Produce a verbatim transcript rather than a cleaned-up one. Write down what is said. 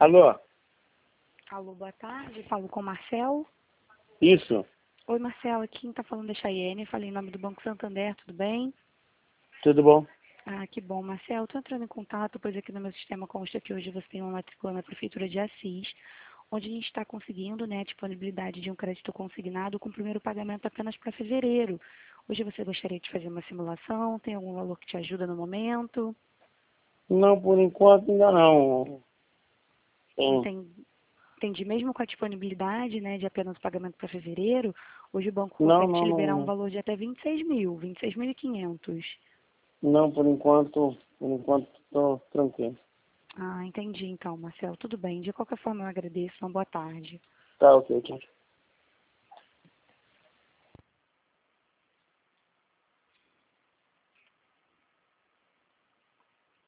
Alô? Alô, boa tarde. Falo com o Marcel. Isso, Oi, Marcel. Aqui quem está falando é Chayene. Falei em nome do Banco Santander, tudo bem? tudo bom? Ah, que bom, Marcel. Estou entrando em contato, pois aqui no meu sistema consta que hoje você tem uma matrícula na Prefeitura de Assis, onde a gente está conseguindo, né, a disponibilidade de um crédito consignado com o primeiro pagamento apenas para fevereiro. Hoje você gostaria de fazer uma simulação? Tem algum valor que te ajuda no momento? Não, por enquanto ainda não. Sim. Entendi. Entendi. Mesmo com a disponibilidade, né, de apenas o pagamento para fevereiro, hoje o banco Não, consegue te não, liberar um não. valor de até vinte e seis mil, vinte e seis mil e quinhentos. Não, por enquanto, por enquanto estou tranquilo. Ah, entendi então, Marcelo. Tudo bem. De qualquer forma, eu agradeço. Uma boa tarde. Tá, ok, tchau.